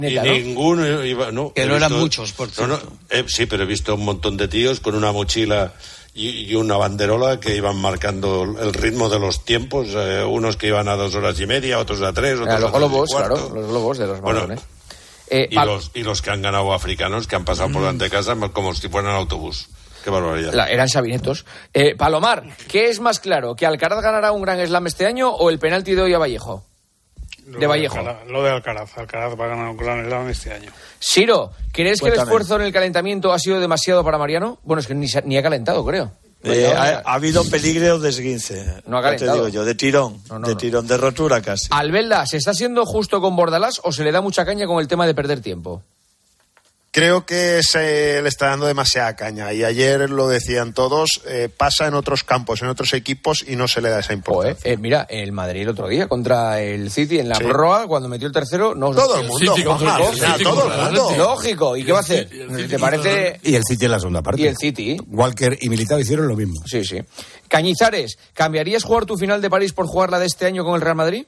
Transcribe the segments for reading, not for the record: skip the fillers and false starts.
Neta, y ninguno iba... No, que no eran muchos, por cierto. Sí, pero he visto un montón de tíos con una mochila y una banderola que iban marcando el ritmo de los tiempos, unos que iban a 2 horas y media, otros a 3, otros los a 3 globos, y cuarto. claro, los globos de los maratones. Y los que han ganado africanos, que han pasado por delante de casa como si fueran autobús. Qué barbaridad. Eran sabinetos. Palomar, ¿qué es más claro? ¿Que Alcaraz ganará un Gran Slam este año o el penalti de hoy a Vallejo? De Vallejo. Lo de Alcaraz. Alcaraz va a ganar un Gran Slam este año. Siro, ¿crees que el esfuerzo en el calentamiento ha sido demasiado para Mariano? Bueno, es que ni ha calentado, creo. Ha habido peligro de esguince. No ha calentado. Te digo yo, de tirón. De rotura casi. Albelda, ¿se está siendo justo con Bordalás o se le da mucha caña con el tema de perder tiempo? Creo que se le está dando demasiada caña y ayer lo decían todos, pasa en otros campos, en otros equipos y no se le da esa importancia. Mira, el Madrid el otro día contra el City en la prórroga, cuando metió el tercero, no todo el mundo, todo el mundo. Lógico, ¿y qué va a hacer? ¿Te parece? Y el City en la segunda parte. Y el City. Walker y Militao hicieron lo mismo. Sí. Cañizares, ¿cambiarías jugar tu final de París por jugar la de este año con el Real Madrid?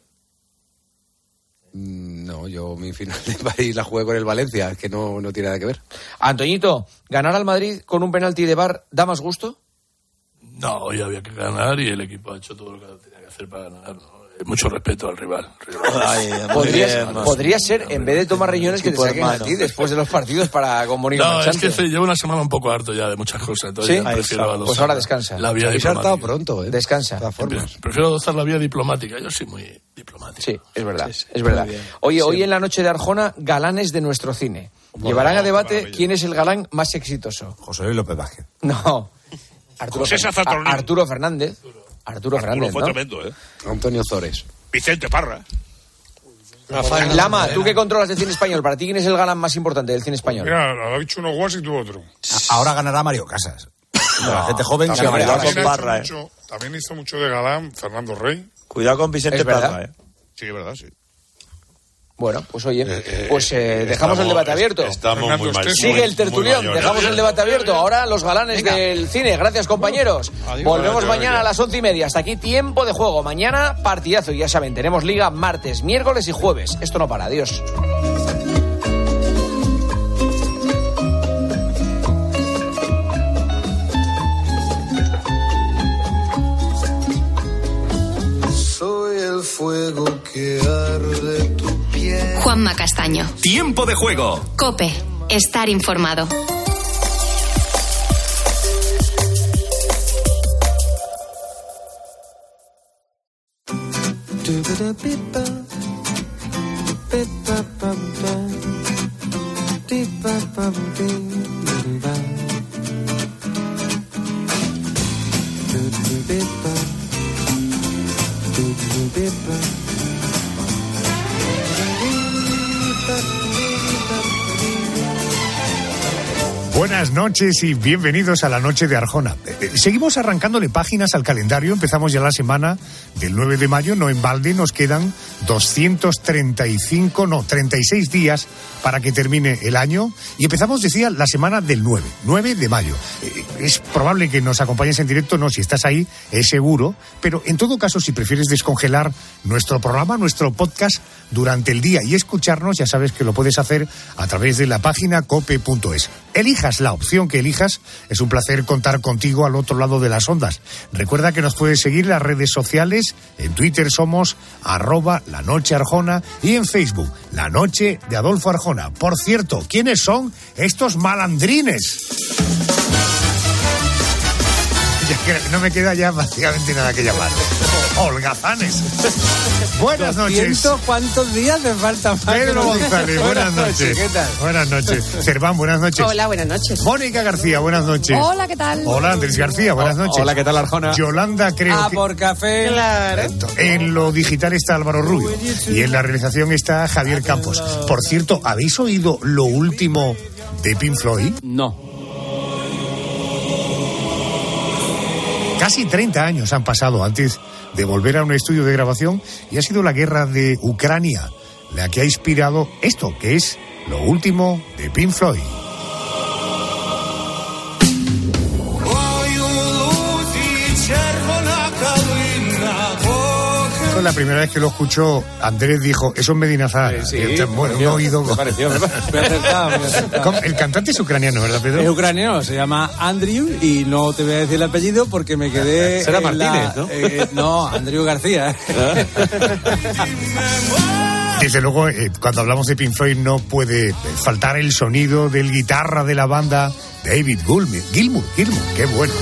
No, yo mi final de París la jugué con el Valencia, es que no tiene nada que ver. Antoñito, ¿ganar al Madrid con un penalti de VAR da más gusto? No, hoy había que ganar y el equipo ha hecho todo lo que tenía que hacer para ganar, ¿no? Mucho respeto al rival. Podría ser, en vez de Tomás Riñones, que te saquen a ti después de los partidos para con Mónica Manchante. Es que llevo una semana un poco harto ya de muchas cosas. Entonces ¿sí? Pues ahora descansa. La vía diplomática. Pronto, Descansa. Prefiero adoptar la vía diplomática. Yo soy muy diplomático. Sí, es verdad. Es verdad. Oye, hoy en la noche de Arjona, galanes de nuestro cine. Llevarán a debate quién es el galán más exitoso. José Luis López Vázquez. No. Arturo Fernández. Arturo Fernández, fue ¿no? tremendo, Antonio Zores. Vicente Parra. Lama, tú que controlas el cine español, ¿para ti quién es el galán más importante del cine español? Mira, lo ha dicho uno Guas y tú otro. Ahora ganará Mario Casas. La gente joven se también hizo mucho de galán Fernando Rey. Cuidado con Vicente Parra, Sí, es verdad, sí. Bueno, pues oye, dejamos el debate abierto. Estamos muy mal. Sigue el tertulión, dejamos el debate abierto. Ahora los galanes del cine. Gracias, compañeros. Volvemos mañana a las 11:30. Hasta aquí tiempo de juego. Mañana partidazo. Y ya saben, tenemos liga martes, miércoles y jueves. Esto no para. Adiós. Soy el fuego que arde tu piel. Juanma Castaño. Tiempo de juego. COPE. Estar informado. Buenas noches y bienvenidos a la noche de Arjona. Seguimos arrancándole páginas al calendario. Empezamos ya la semana del 9 de mayo. No en balde, nos quedan 36 días para que termine el año. Y empezamos, decía, la semana del 9 de mayo. Es probable que nos acompañes en directo, no, si estás ahí, es seguro. Pero en todo caso, si prefieres descongelar nuestro programa, nuestro podcast durante el día y escucharnos, ya sabes que lo puedes hacer a través de la página cope.es. Elijas la opción que elijas, es un placer contar contigo al otro lado de las ondas. Recuerda que nos puedes seguir en las redes sociales, en Twitter somos @lanochearjona y en Facebook, La Noche de Adolfo Arjona. Por cierto, ¿quiénes son estos malandrines? Ya que no me queda ya básicamente nada que llamar. Holgazanes. Buenas noches. ¿Cuántos días me faltan? Pedro González, buenas noches. ¿Qué tal? Buenas noches. Cerván, buenas noches. Hola, buenas noches. Mónica García, buenas noches. Hola, ¿qué tal? Hola, Andrés García, buenas noches. Hola, ¿qué tal, Arjona? Yolanda, creo que... por café. Claro. En lo digital está Álvaro Rubio y en la realización está Javier Campos. Por cierto, ¿habéis oído lo último de Pink Floyd? No. Casi 30 años han pasado antes de volver a un estudio de grabación y ha sido la guerra de Ucrania la que ha inspirado esto, que es lo último de Pink Floyd. Esto es la primera vez que lo escucho. Andrés dijo, eso es Medina Zahara. Sí, bueno, no he oído. Me pareció. Me he acertado. El cantante es ucraniano, ¿verdad, Pedro? Es ucraniano, se llama Andrew y no te voy a decir el apellido porque me quedé. Será Martínez, ¿no? No, Andrew García. Desde luego, cuando hablamos de Pink Floyd no puede faltar el sonido del guitarra de la banda David Gilmour. Qué bueno.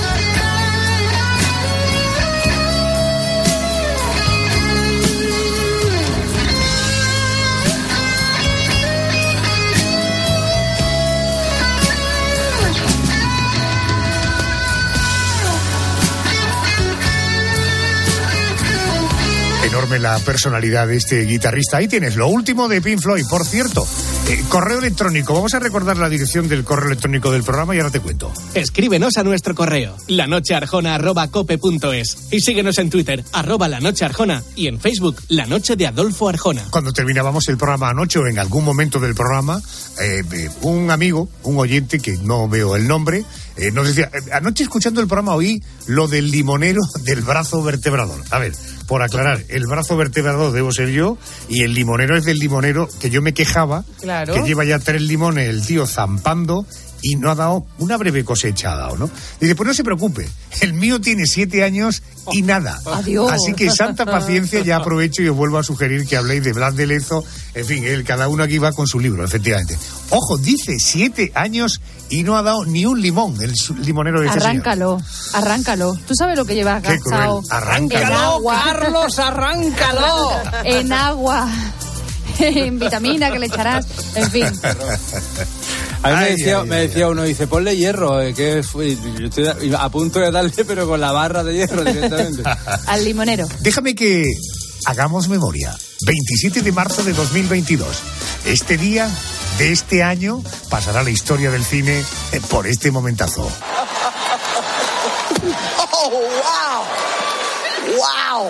Enorme la personalidad de este guitarrista. Ahí tienes lo último de Pink Floyd. Por cierto, correo electrónico. Vamos a recordar la dirección del correo electrónico del programa y ahora te cuento. Escríbenos a nuestro correo, lanochearjona@cope.es, y síguenos en Twitter, @lanochearjona, y en Facebook, La Noche de Adolfo Arjona. Cuando terminábamos el programa anoche o en algún momento del programa, un amigo, un oyente que no veo el nombre, nos decía, anoche escuchando el programa oí lo del limonero del brazo vertebrador. A ver, por aclarar, el brazo vertebrador debo ser yo y el limonero es del limonero que yo me quejaba, claro, que lleva ya 3 limones el tío zampando y no ha dado, una breve cosecha ha dado, ¿no? Dice, pues no se preocupe, el mío tiene 7 años y nada. Adiós. Así que santa paciencia, ya aprovecho y os vuelvo a sugerir que habléis de Blas de Lezo. En fin, cada uno aquí va con su libro, efectivamente. Ojo, dice 7 años y no ha dado ni un limón, el limonero de ese señor. Arráncalo. ¿Tú sabes lo que lleva gastado? Arráncalo, Carlos, arráncalo. En agua. En vitamina que le echarás, en fin. A mí me decía uno, dice, ponle hierro, que yo estoy a punto de darle, pero con la barra de hierro directamente. Al limonero. Déjame que hagamos memoria. 27 de marzo de 2022. Este día de este año pasará la historia del cine por este momentazo. ¡Oh, wow! ¡Wow!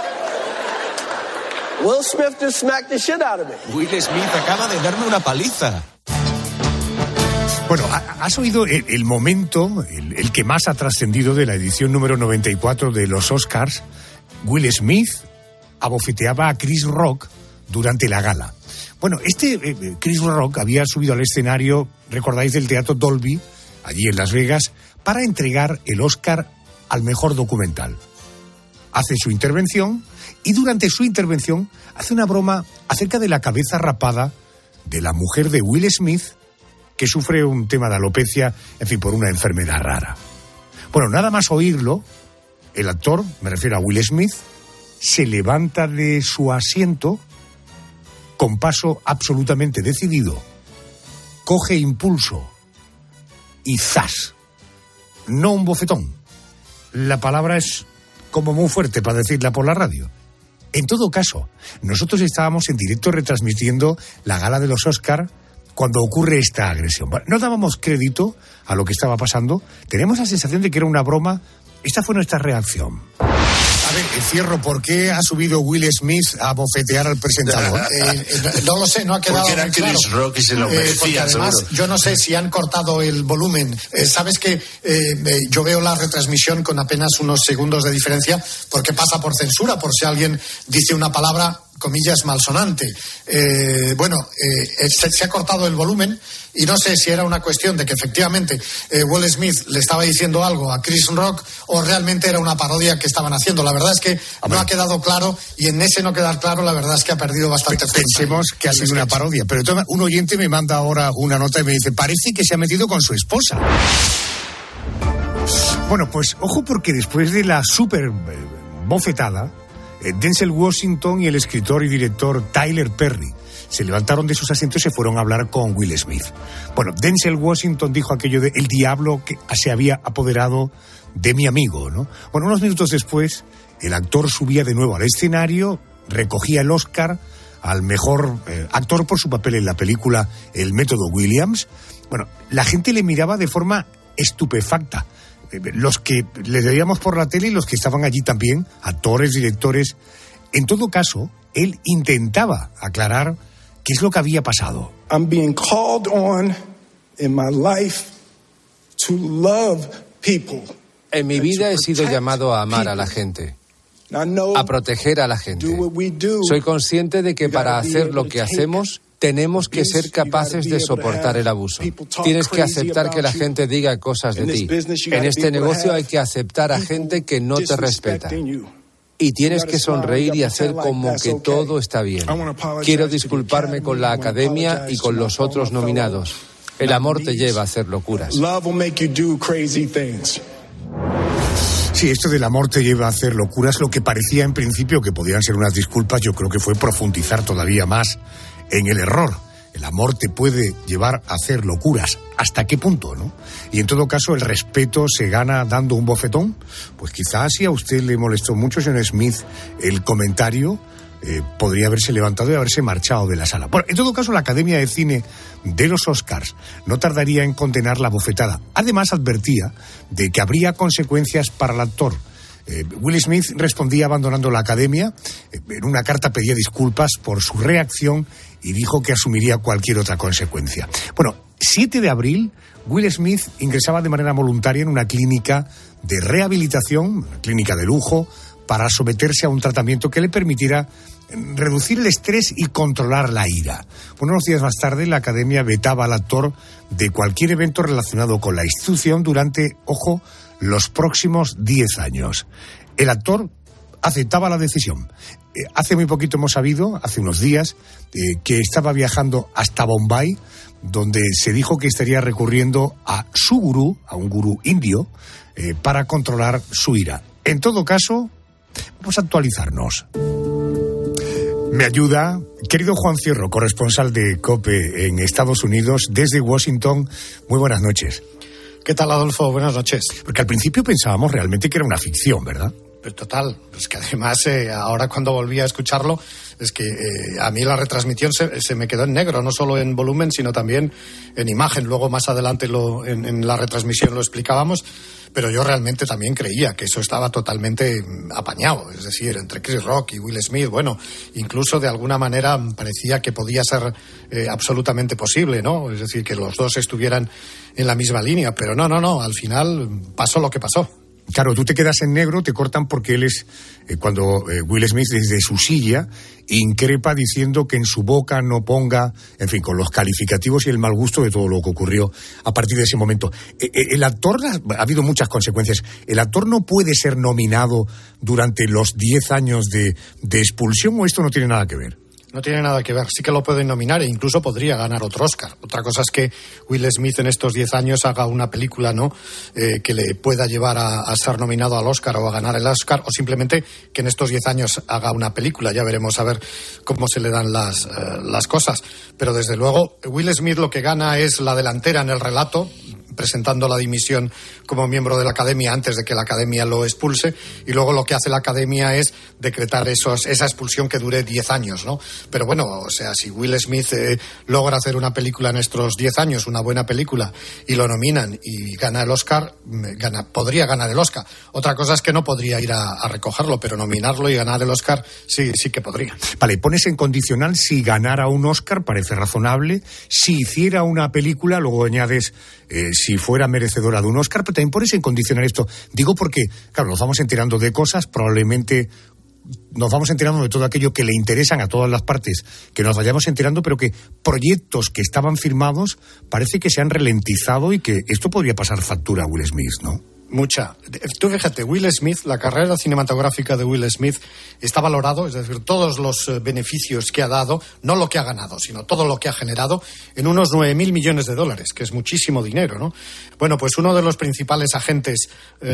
Will Smith just smacked the shit out of me. Will Smith acaba de darme una paliza. Bueno, ¿has oído el momento, el que más ha trascendido de la edición número 94 de los Oscars? Will Smith abofeteaba a Chris Rock durante la gala. Bueno, Chris Rock había subido al escenario, recordáis, del Teatro Dolby, allí en Las Vegas, para entregar el Oscar al mejor documental. Hace su intervención y durante su intervención hace una broma acerca de la cabeza rapada de la mujer de Will Smith, que sufre un tema de alopecia, en fin, por una enfermedad rara. Bueno, nada más oírlo, el actor, me refiero a Will Smith, se levanta de su asiento con paso absolutamente decidido, coge impulso y ¡zas! No un bofetón. La palabra es como muy fuerte para decirla por la radio. En todo caso, nosotros estábamos en directo retransmitiendo la gala de los Oscar cuando ocurre esta agresión. No dábamos crédito a lo que estaba pasando. Tenemos la sensación de que era una broma. Esta fue nuestra reacción. A ver, encierro, ¿por qué ha subido Will Smith a bofetear al presentador? No lo sé, no ha quedado porque era muy claro. Chris Rock y se lo merecía, porque además, seguro. yo no sé si han cortado el volumen. Sabes que yo veo la retransmisión con apenas unos segundos de diferencia porque pasa por censura, por si alguien dice una palabra, comillas, malsonante. Se ha cortado el volumen y no sé si era una cuestión de que efectivamente Will Smith le estaba diciendo algo a Chris Rock o realmente era una parodia que estaban haciendo. La verdad es que no ha quedado claro y en ese no quedar claro la verdad es que ha perdido bastante fuerza. Pensemos que ha sido una parodia, pero entonces un oyente me manda ahora una nota y me dice, parece que se ha metido con su esposa. Bueno, pues ojo, porque después de la súper bofetada, Denzel Washington y el escritor y director Tyler Perry se levantaron de sus asientos y se fueron a hablar con Will Smith. Bueno, Denzel Washington dijo aquello de el diablo que se había apoderado de mi amigo, ¿no? Bueno, unos minutos después, el actor subía de nuevo al escenario, recogía el Oscar al mejor actor por su papel en la película El método Williams. Bueno, la gente le miraba de forma estupefacta. Los que le veíamos por la tele y los que estaban allí también, actores, directores. En todo caso, él intentaba aclarar qué es lo que había pasado. I'm being called on in my life to love people. En mi vida he sido llamado a amar a la gente. a proteger a la gente. Soy consciente de que para hacer lo que hacemos tenemos que ser capaces de soportar el abuso. Tienes que aceptar que la gente diga cosas de ti. En este negocio hay que aceptar a gente que no te respeta. Y tienes que sonreír y hacer como que todo está bien. Quiero disculparme con la Academia y con los otros nominados. El amor te lleva a hacer locuras. Sí, esto del amor te lleva a hacer locuras. Lo que parecía en principio que podían ser unas disculpas, yo creo que fue profundizar todavía más en el error. El amor te puede llevar a hacer locuras. ¿Hasta qué punto, no? Y en todo caso, ¿el respeto se gana dando un bofetón? Pues quizás si a usted le molestó mucho, señor Smith, el comentario, podría haberse levantado y haberse marchado de la sala. Bueno, en todo caso, la Academia de Cine de los Oscars no tardaría en condenar la bofetada. Además, advertía de que habría consecuencias para el actor. Will Smith respondía abandonando la Academia. En una carta pedía disculpas por su reacción y dijo que asumiría cualquier otra consecuencia. Bueno, 7 de abril, Will Smith ingresaba de manera voluntaria en una clínica de rehabilitación, una clínica de lujo, para someterse a un tratamiento que le permitiera reducir el estrés y controlar la ira. Bueno, unos días más tarde, la Academia vetaba al actor de cualquier evento relacionado con la institución durante, ojo, los próximos 10 años. El actor aceptaba la decisión. Hace muy poquito hemos sabido, hace unos días, que estaba viajando hasta Bombay, donde se dijo que estaría recurriendo a su gurú, a un gurú indio, para controlar su ira. En todo caso, vamos a actualizarnos. Me ayuda, querido Juan Cierro, corresponsal de COPE en Estados Unidos, desde Washington. Muy buenas noches. ¿Qué tal, Adolfo? Buenas noches. Porque al principio pensábamos realmente que era una ficción, ¿verdad? Total, es que además ahora cuando volví a escucharlo, es que a mí la retransmisión se me quedó en negro, no solo en volumen, sino también en imagen. Luego más adelante en la retransmisión lo explicábamos, pero yo realmente también creía que eso estaba totalmente apañado, es decir, entre Chris Rock y Will Smith, bueno, incluso de alguna manera parecía que podía ser absolutamente posible, ¿no? Es decir, que los dos estuvieran en la misma línea, pero no, al final pasó lo que pasó. Claro, tú te quedas en negro, te cortan porque él es, cuando Will Smith desde su silla increpa diciendo que en su boca no ponga, en fin, con los calificativos y el mal gusto de todo lo que ocurrió a partir de ese momento. El actor, ha habido muchas consecuencias, el actor no puede ser nominado durante los 10 años de expulsión, ¿o esto no tiene nada que ver? No tiene nada que ver, sí que lo pueden nominar e incluso podría ganar otro Oscar. Otra cosa es que Will Smith en estos 10 años haga una película, ¿no? Que le pueda llevar a ser nominado al Oscar o a ganar el Oscar, o simplemente que en estos 10 años haga una película. Ya veremos a ver cómo se le dan las cosas. Pero desde luego Will Smith lo que gana es la delantera en el relato, presentando la dimisión como miembro de la Academia antes de que la Academia lo expulse, y luego lo que hace la Academia es decretar esa expulsión que dure 10 años, ¿no? Pero bueno, o sea, si Will Smith logra hacer una película en estos 10 años, una buena película, y lo nominan y gana el Oscar, podría ganar el Oscar. Otra cosa es que no podría ir a recogerlo, pero nominarlo y ganar el Oscar sí que podría. Vale, pones en condicional si ganara un Oscar, parece razonable. Si hiciera una película, luego añades si fuera merecedora de un Oscar, pero también pones en condicional esto. Digo porque, claro, nos vamos enterando de cosas, probablemente nos vamos enterando de todo aquello que le interesan a todas las partes, que nos vayamos enterando, pero que proyectos que estaban firmados parece que se han ralentizado y que esto podría pasar factura a Will Smith, ¿no? Mucha. Tú fíjate, Will Smith, la carrera cinematográfica de Will Smith está valorado, es decir, todos los beneficios que ha dado, no lo que ha ganado, sino todo lo que ha generado, en unos 9.000 millones de dólares, que es muchísimo dinero, ¿no? Bueno, pues uno de los principales agentes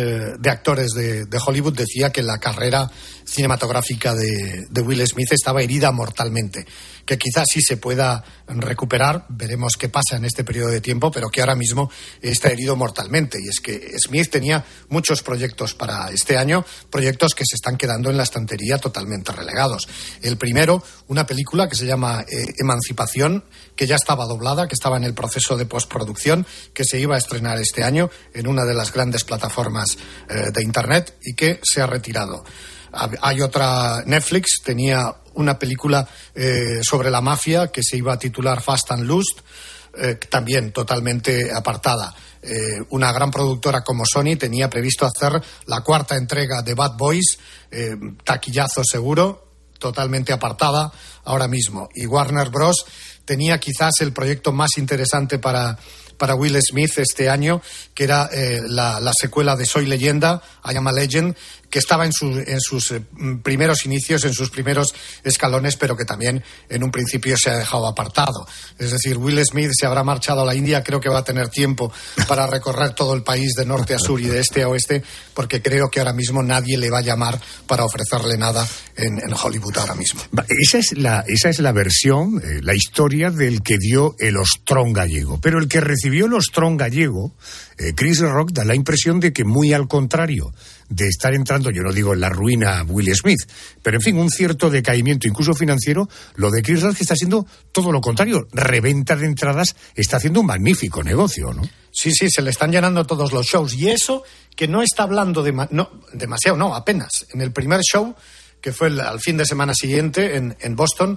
de actores de Hollywood decía que la carrera cinematográfica de Will Smith estaba herida mortalmente, que quizás sí se pueda recuperar, veremos qué pasa en este periodo de tiempo, pero que ahora mismo está herido mortalmente. Y es que Smith tenía muchos proyectos para este año, proyectos que se están quedando en la estantería totalmente relegados. El primero, una película que se llama Emancipación, que ya estaba doblada, que estaba en el proceso de postproducción, que se iba a estrenar este año en una de las grandes plataformas de Internet y que se ha retirado. Hay otra, Netflix tenía una película sobre la mafia que se iba a titular Fast and Loose, también totalmente apartada. Una gran productora como Sony tenía previsto hacer la 4ª entrega de Bad Boys, taquillazo seguro, totalmente apartada ahora mismo. Y Warner Bros. Tenía quizás el proyecto más interesante para Will Smith este año, que era la secuela de Soy Leyenda, I Am a Legend, que estaba en sus primeros inicios, en sus primeros escalones, pero que también en un principio se ha dejado apartado. Es decir, Will Smith se habrá marchado a la India, creo que va a tener tiempo para recorrer todo el país de norte a sur y de este a oeste, porque creo que ahora mismo nadie le va a llamar para ofrecerle nada en Hollywood ahora mismo. Esa es la versión, la historia del que dio el ostrón gallego. Pero el que recibió el ostrón gallego, Chris Rock, da la impresión de que muy al contrario de estar entrando, yo no digo en la ruina Will Smith, pero en fin, un cierto decaimiento incluso financiero, lo de Chris Rock está haciendo todo lo contrario. Reventa de entradas, está haciendo un magnífico negocio, ¿no? Sí, se le están llenando todos los shows. Y eso que no está hablando demasiado, apenas. En el primer show, que fue al fin de semana siguiente en Boston,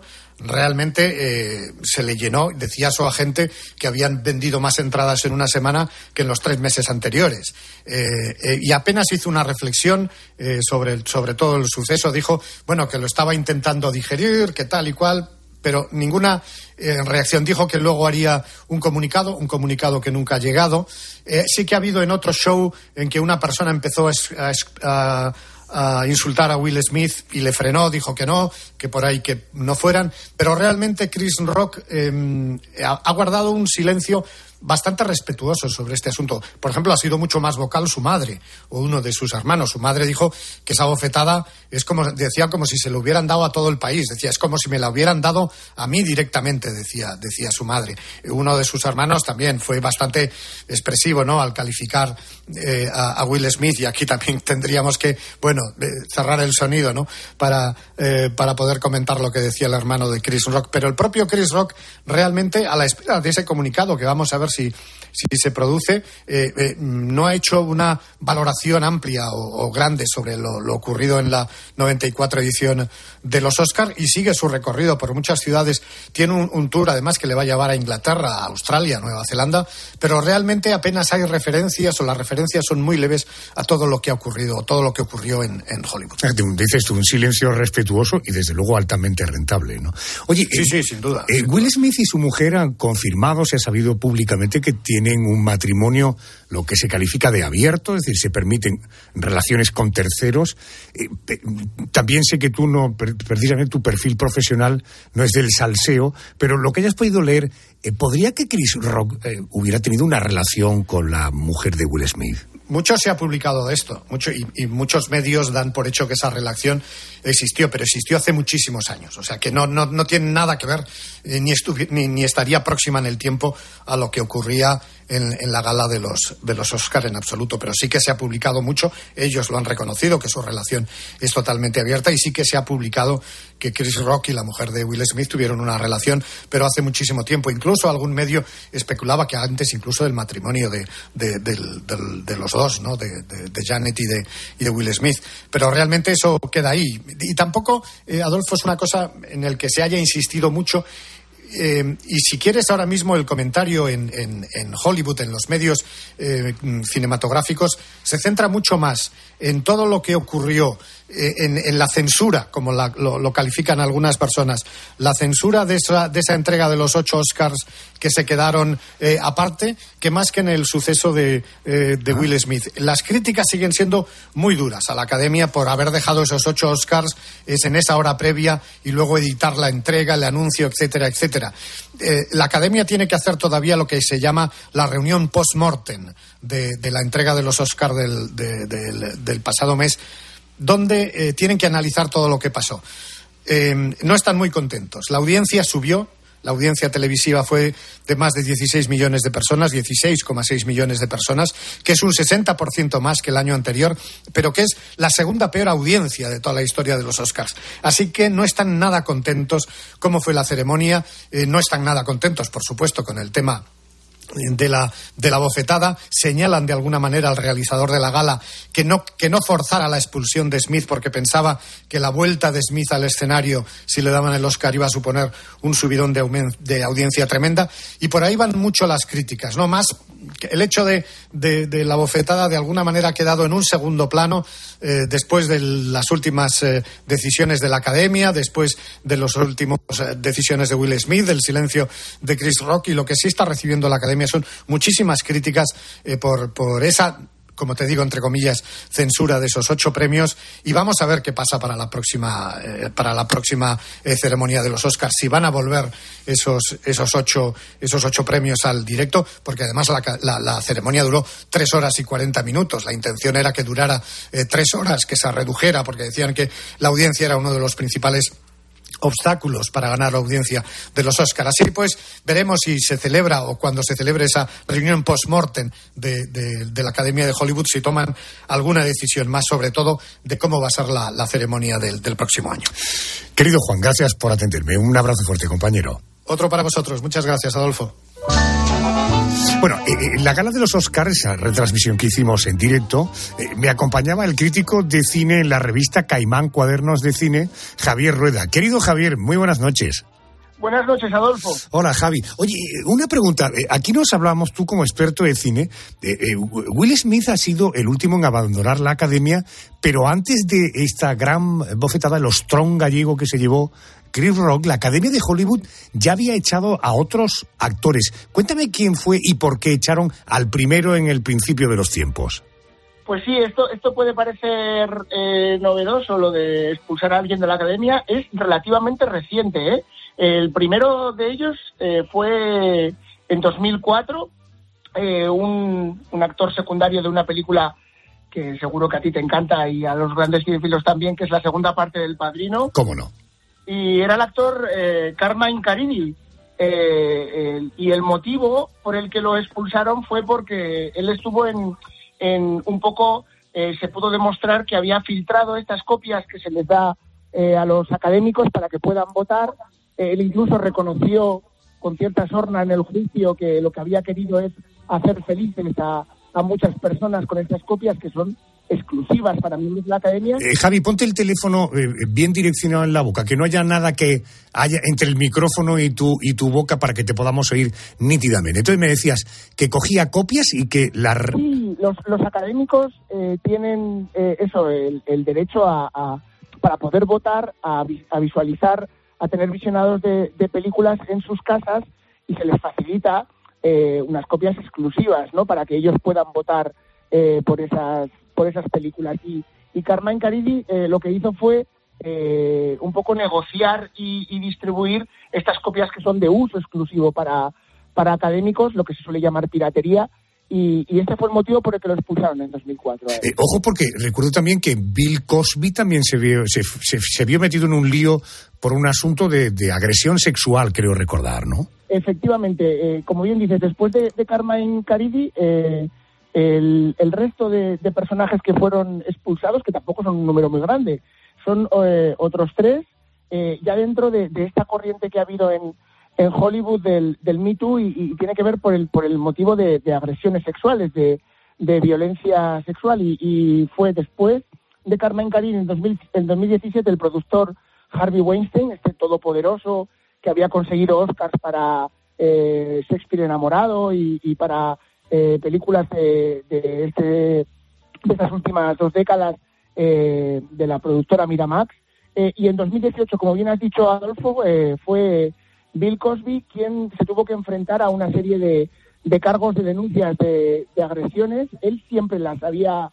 realmente se le llenó. Decía su agente que habían vendido más entradas en una semana que en los 3 meses anteriores. Y apenas hizo una reflexión sobre todo el suceso. Dijo, que lo estaba intentando digerir, que tal y cual, pero ninguna reacción. Dijo que luego haría un comunicado que nunca ha llegado. Sí que ha habido en otro show en que una persona empezó a insultar a Will Smith y le frenó, dijo que no, que por ahí que no fueran, pero realmente Chris Rock ha guardado un silencio bastante respetuoso sobre este asunto. Por ejemplo, ha sido mucho más vocal su madre o uno de sus hermanos. Su madre dijo que esa bofetada es como si se lo hubieran dado a todo el país. Decía, es como si me la hubieran dado a mí directamente, decía su madre. Uno de sus hermanos también fue bastante expresivo, ¿no?, al calificar a Will Smith, y aquí también tendríamos que, cerrar el sonido, ¿no?, para poder comentar lo que decía el hermano de Chris Rock. Pero el propio Chris Rock, realmente, a la espera de ese comunicado, que vamos a ver si se produce, no ha hecho una valoración amplia o grande sobre lo ocurrido en la 94 edición de los Oscars, y sigue su recorrido por muchas ciudades. Tiene un tour, además, que le va a llevar a Inglaterra, a Australia, a Nueva Zelanda, pero realmente apenas hay referencias, o las referencias son muy leves a todo lo que ha ocurrido, o todo lo que ocurrió en Hollywood. Dices tú, un silencio respetuoso y desde luego altamente rentable, ¿no? Oye, sí, sin duda. Will Smith y su mujer han confirmado, se ha sabido públicamente, que tienen un matrimonio, lo que se califica de abierto, es decir, se permiten relaciones con terceros. También sé que tú precisamente tu perfil profesional no es del salseo, pero lo que hayas podido leer, ¿podría que Chris Rock hubiera tenido una relación con la mujer de Will Smith? Mucho se ha publicado de esto, y muchos medios dan por hecho que esa relación existió, pero existió hace muchísimos años. O sea, que no tiene nada que ver, ni estaría próxima en el tiempo a lo que ocurría en la gala de los Oscar en absoluto. Pero sí que se ha publicado mucho, ellos lo han reconocido, que su relación es totalmente abierta, y sí que se ha publicado que Chris Rock y la mujer de Will Smith tuvieron una relación, pero hace muchísimo tiempo. Incluso algún medio especulaba que antes incluso del matrimonio de los dos, ¿no?, de Janet y de Will Smith. Pero realmente eso queda ahí. Y tampoco, Adolfo, es una cosa en el que se haya insistido mucho. Y si quieres, ahora mismo el comentario en Hollywood, en los medios cinematográficos, se centra mucho más en todo lo que ocurrió, en la censura, como lo califican algunas personas, la censura de esa entrega de los 8 Oscars que se quedaron aparte, que más que en el suceso de Will Smith. Las críticas siguen siendo muy duras a la Academia por haber dejado esos 8 Oscars en esa hora previa y luego editar la entrega, el anuncio, etcétera, etcétera. La Academia tiene que hacer todavía lo que se llama la reunión post-mortem de la entrega de los Oscars del pasado mes, donde tienen que analizar todo lo que pasó. No están muy contentos. La audiencia subió. La audiencia televisiva fue de más de 16 millones de personas, 16,6 millones de personas, que es un 60% más que el año anterior, pero que es la segunda peor audiencia de toda la historia de los Oscars. Así que no están nada contentos cómo fue la ceremonia, no están nada contentos, por supuesto, con el tema de la bofetada, señalan de alguna manera al realizador de la gala que no forzara la expulsión de Smith porque pensaba que la vuelta de Smith al escenario, si le daban el Oscar, iba a suponer un subidón de audiencia tremenda, y por ahí van mucho las críticas, ¿no? Más el hecho de la bofetada de alguna manera ha quedado en un segundo plano después de las últimas decisiones de la Academia, después de las últimas decisiones de Will Smith, del silencio de Chris Rock, y lo que sí está recibiendo la Academia son muchísimas críticas por esa, como te digo, entre comillas, censura de esos 8 premios, y vamos a ver qué pasa para la próxima ceremonia de los Oscars, si van a volver esos 8 premios al directo, porque además la ceremonia duró 3 horas y 40 minutos. La intención era que durara 3 horas, que se redujera, porque decían que la audiencia era uno de los principales obstáculos para ganar la audiencia de los Oscars. Así pues, veremos si se celebra o cuando se celebre esa reunión post-mortem de la Academia de Hollywood, si toman alguna decisión más, sobre todo de cómo va a ser la ceremonia del próximo año. Querido Juan, gracias por atenderme. Un abrazo fuerte, compañero. Otro para vosotros. Muchas gracias, Adolfo. Bueno, en la gala de los Oscars, esa retransmisión que hicimos en directo, me acompañaba el crítico de cine en la revista Caimán Cuadernos de Cine, Javier Rueda. Querido Javier, muy buenas noches. Buenas noches, Adolfo. Hola, Javi. Oye, una pregunta. Aquí nos hablamos, tú como experto de cine. Will Smith ha sido el último en abandonar la Academia, pero antes de esta gran bofetada, el ostrón gallego que se llevó Chris Rock, la Academia de Hollywood ya había echado a otros actores. Cuéntame quién fue y por qué echaron al primero en el principio de los tiempos. Pues sí, esto puede parecer novedoso, lo de expulsar a alguien de la Academia. Es relativamente reciente, ¿eh? El primero de ellos fue en 2004, un actor secundario de una película que seguro que a ti te encanta y a los grandes cinéfilos también, que es la segunda parte del Padrino. ¿Cómo no? Y era el actor Carmine Caridi. Y el motivo por el que lo expulsaron fue porque él estuvo en un poco, se pudo demostrar que había filtrado estas copias que se les da a los académicos para que puedan votar. Él incluso reconoció con cierta sorna en el juicio que lo que había querido es hacer felices a muchas personas con estas copias que son exclusivas para miembros de la Academia. Javi, ponte el teléfono bien direccionado en la boca, que no haya nada que haya entre el micrófono y tu boca para que te podamos oír nítidamente. Entonces me decías que cogía copias y que Sí, los académicos tienen el derecho para poder votar, a visualizar, a tener visionados de películas en sus casas, y se les facilita unas copias exclusivas, ¿no?, para que ellos puedan votar por esas películas. Y Carmine Caridi lo que hizo fue un poco negociar y distribuir estas copias que son de uso exclusivo para académicos, lo que se suele llamar piratería, y este fue el motivo por el que lo expulsaron en 2004. Ojo, porque recuerdo también que Bill Cosby también se vio metido en un lío por un asunto de agresión sexual, creo recordar, ¿no? Efectivamente, como bien dices, después de Carmine Caridi, el resto de personajes que fueron expulsados, que tampoco son un número muy grande, son otros 3, ya dentro de esta corriente que ha habido en Hollywood del Me Too, y tiene que ver por el motivo de agresiones sexuales, de violencia sexual, y fue después de Carmine Caridi en 2017 el productor Harvey Weinstein, este todopoderoso que había conseguido Oscars para Shakespeare enamorado y para películas de estas últimas 2 décadas de la productora Miramax, y en 2018, como bien has dicho, Adolfo, fue Bill Cosby quien se tuvo que enfrentar a una serie de cargos de denuncias de agresiones. Él siempre las había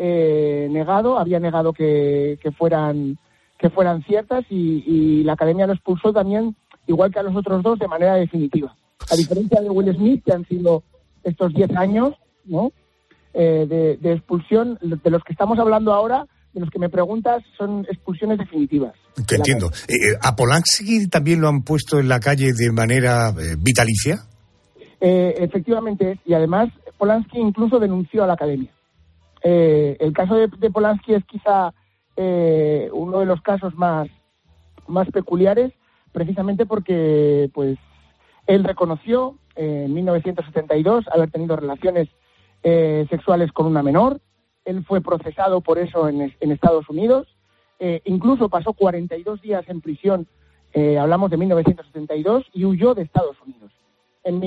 negado que fueran ciertas, y la Academia lo expulsó también, igual que a los otros 2, de manera definitiva. A diferencia de Will Smith, que han sido estos 10 años, ¿no?, de expulsión, de los que estamos hablando ahora, de los que me preguntas, son expulsiones definitivas. Que entiendo. ¿A Polanski también lo han puesto en la calle de manera vitalicia? Efectivamente, y además Polanski incluso denunció a la Academia. El caso de Polanski es quizá uno de los casos más peculiares, precisamente porque pues él reconoció en 1972 haber tenido relaciones sexuales con una menor. Él fue procesado por eso en Estados Unidos. Incluso pasó 42 días en prisión, hablamos de 1972, y huyó de Estados Unidos en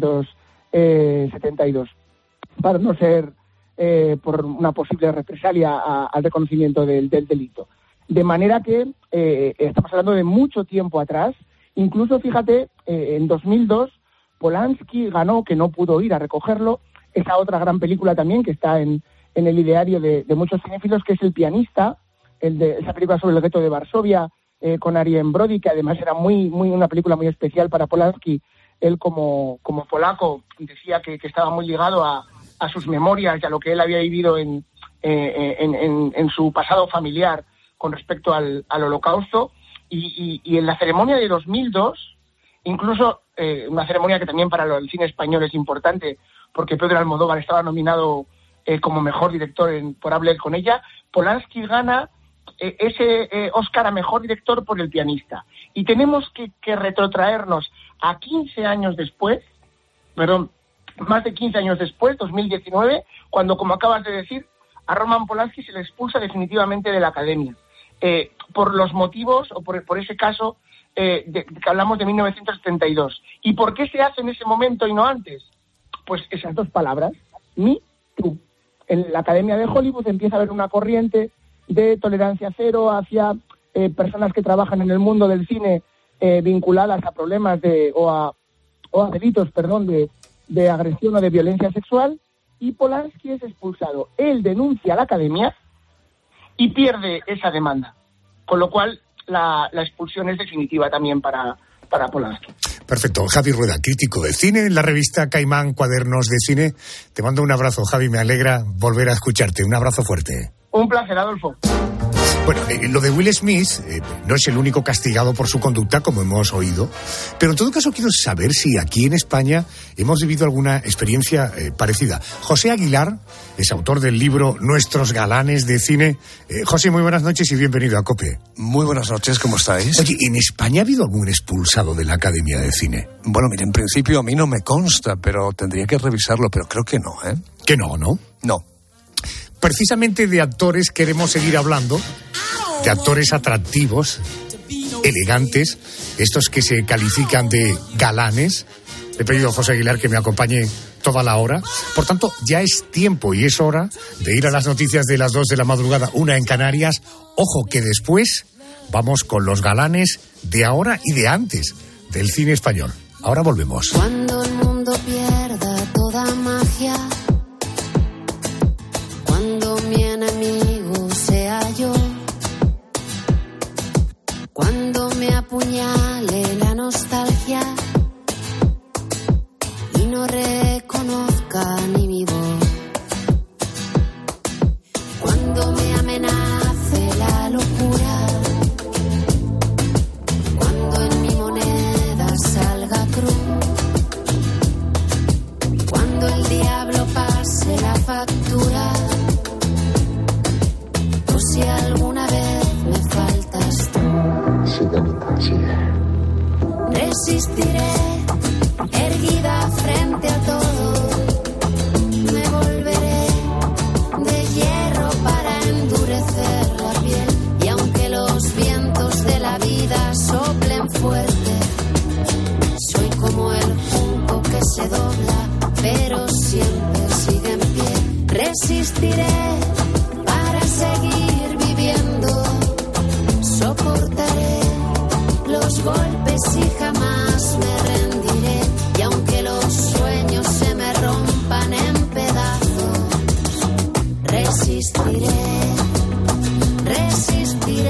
1972 para no ser por una posible represalia al reconocimiento del delito. De manera que estamos hablando de mucho tiempo atrás. Incluso, fíjate, en 2002 Polanski ganó, que no pudo ir a recogerlo, esa otra gran película también que está en el ideario de muchos cinéfilos, que es El pianista, esa película sobre el gueto de Varsovia, con Arjen Brody, que además era una película muy especial para Polanski. Él como polaco decía que estaba muy ligado a sus memorias y a lo que él había vivido en su pasado familiar con respecto al Holocausto. Y en la ceremonia de 2002, incluso una ceremonia que también para el cine español es importante, porque Pedro Almodóvar estaba nominado como mejor director por Hablar con ella, Polanski gana ese Oscar a mejor director por El pianista. Y tenemos que retrotraernos a 15 años después, más de 15 años después, 2019, cuando, como acabas de decir, a Roman Polanski se le expulsa definitivamente de la Academia. Por los motivos, o por ese caso que hablamos de 1972. ¿Y por qué se hace en ese momento y no antes? Pues esas dos palabras, Me Too. En la Academia de Hollywood empieza a haber una corriente de tolerancia cero hacia personas que trabajan en el mundo del cine vinculadas a problemas o a delitos, de agresión o de violencia sexual, y Polanski es expulsado. Él denuncia a la Academia y pierde esa demanda, con lo cual la expulsión es definitiva también para Polanski. Perfecto. Javi Rueda, crítico de cine en la revista Caimán, Cuadernos de Cine. Te mando un abrazo, Javi, me alegra volver a escucharte. Un abrazo fuerte. Un placer, Adolfo. Bueno, lo de Will Smith no es el único castigado por su conducta, como hemos oído, pero en todo caso quiero saber si aquí en España hemos vivido alguna experiencia parecida. José Aguilar es autor del libro Nuestros Galanes de Cine. José, muy buenas noches y bienvenido a COPE. Muy buenas noches, ¿cómo estáis? Oye, ¿en España ha habido algún expulsado de la Academia de Cine? Bueno, mira, en principio a mí no me consta, pero tendría que revisarlo, pero creo que no, ¿eh? ¿Que no, no? No. Precisamente de actores queremos seguir hablando, de actores atractivos, elegantes, estos que se califican de galanes. Le he pedido a José Aguilar que me acompañe toda la hora. Por tanto, ya es tiempo y es hora de ir a las noticias de las 2 de la madrugada, 1 en Canarias. Ojo que después vamos con los galanes de ahora y de antes del cine español. Ahora volvemos. Cuando el mundo pierda toda magia, cuando mi enemigo sea yo, cuando me apuñale la nostalgia y no reconozca ni mi voz, cuando me amenace la locura, cuando en mi moneda salga cruz, cuando el diablo pase la factura, o si alguna vez me faltas tú, resistiré, erguida frente a todo, me volveré de hierro para endurecer la piel, y aunque los vientos de la vida soplen fuerte, soy como el junco que se dobla, pero siempre sigue en pie, resistiré para seguir viviendo, soportaré los golpes y jamás me rendiré, y aunque los sueños se me rompan en pedazos, resistiré, resistiré.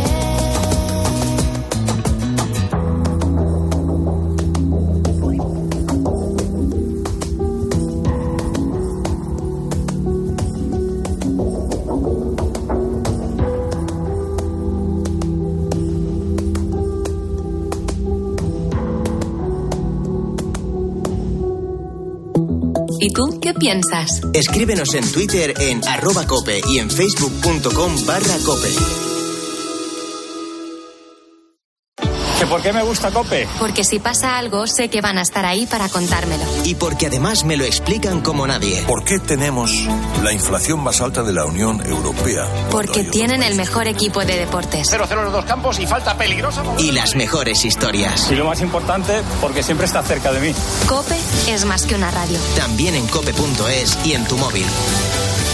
¿Y tú qué piensas? Escríbenos en Twitter en @cope y en facebook.com/cope. por qué me gusta COPE? Porque si pasa algo, sé que van a estar ahí para contármelo. Y porque además me lo explican como nadie. ¿Por qué tenemos la inflación más alta de la Unión Europea? Porque tienen el mejor equipo de deportes. 0-0 en los dos campos y falta peligrosa. Y las mejores historias. Y lo más importante, porque siempre está cerca de mí. COPE es más que una radio. También en cope.es y en tu móvil.